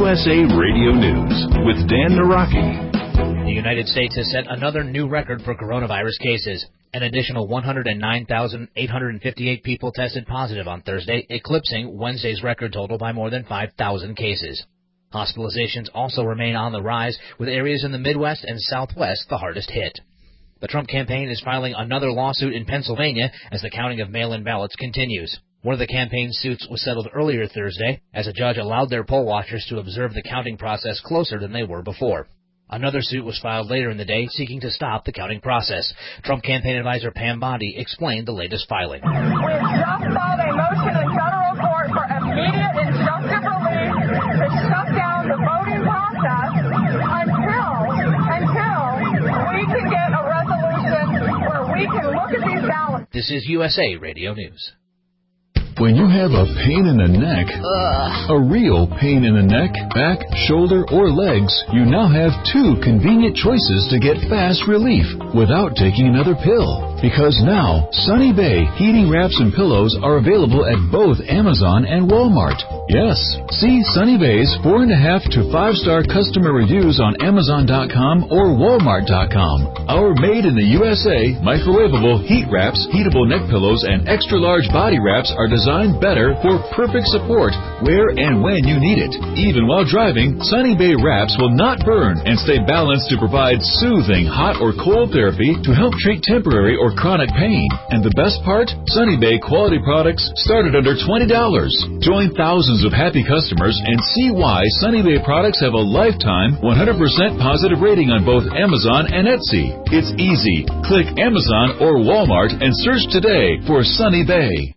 USA Radio News with Dan Naraki. The United States has set another new record for coronavirus cases. An additional 109,858 people tested positive on Thursday, eclipsing Wednesday's record total by more than 5,000 cases. Hospitalizations also remain on the rise, with areas in the Midwest and Southwest the hardest hit. The Trump campaign is filing another lawsuit in Pennsylvania as the counting of mail-in ballots continues. One of the campaign suits was settled earlier Thursday as a judge allowed their poll watchers to observe the counting process closer than they were before. Another suit was filed later in the day seeking to stop the counting process. Trump campaign advisor Pam Bondi explained the latest filing. We just filed a motion in federal court for immediate injunctive relief to shut down the voting process until we can get a resolution where we can look at these ballots. This is USA Radio News. When you have a pain in the neck, a real pain in the neck, back, shoulder, or legs, you now have two convenient choices to get fast relief without taking another pill. Because now, Sunny Bay heating wraps and pillows are available at both Amazon and Walmart. Yes, see Sunny Bay's 4.5 to 5-star customer reviews on Amazon.com or Walmart.com. Our made in the USA microwavable heat wraps, heatable neck pillows, and extra-large body wraps are designed better for perfect support where and when you need it. Even while driving, Sunny Bay wraps will not burn and stay balanced to provide soothing hot or cold therapy to help treat temporary or chronic pain. And the best part? Sunny Bay quality products start at under $20. Join thousands of happy customers and see why Sunny Bay products have a lifetime 100% positive rating on both Amazon and Etsy. It's easy. Click Amazon or Walmart and search today for Sunny Bay.